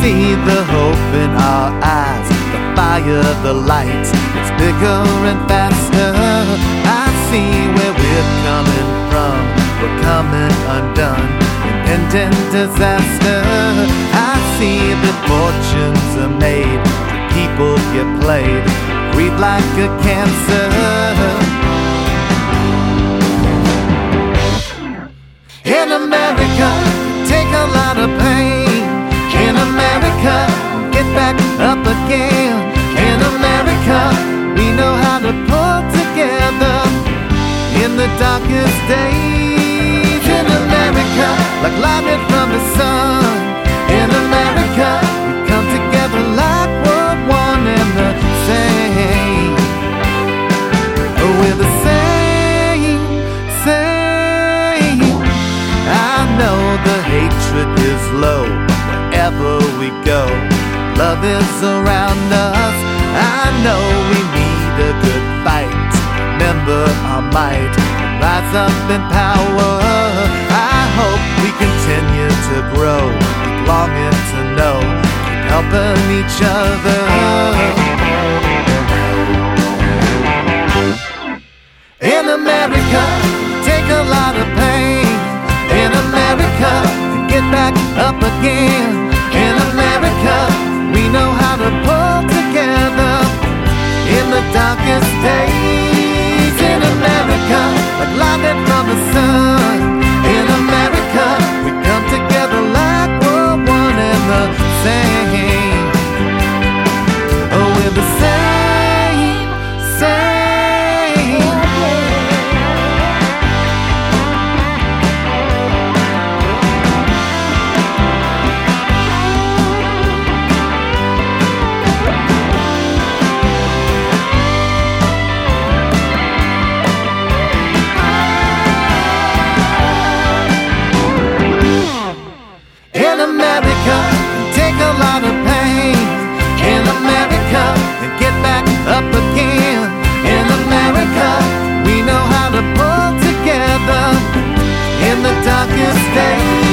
see the hope in our eyes, the fire, the light, it's bigger and faster. I see where we're coming from, we're coming undone, impending disaster. I see that fortunes are made, that people get played, breathe like a cancer. In America, take a lot of pain. In America, get back up again. In America, we know how to pull together in the darkest days. In America, like lightning from the sun. In America, we come together like we're one and the same. Oh, we're the same. I know the hatred is low wherever we go. Love is around us. I know we need a good fight. Remember our might, rise up in power. I hope we continue to grow, keep longing to know, keep helping each other. In America, take a lot of pain. In America, get back up again. In America, we know how to pull together in the darkest days. In America, like lightning from the sun. In America, we come together like we're one and the same. Oh, we're the same. In America, take a lot of pain. In America, and get back up again. In America, we know how to pull together in the darkest days.